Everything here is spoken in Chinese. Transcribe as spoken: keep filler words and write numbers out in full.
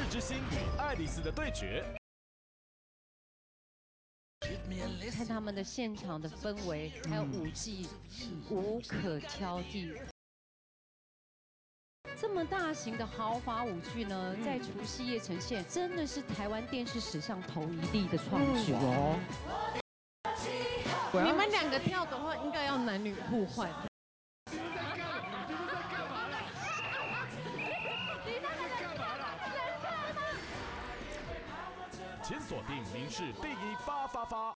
之星与爱丽丝的对决。 看他们的现场的氛围，还有舞技，无可挑剔。这么大型的豪华舞剧呢，在除夕夜呈现，真的是台湾电视史上头一例的创举哦。你们两个跳的话，应该要男女互换。 请锁定民视第一八发发。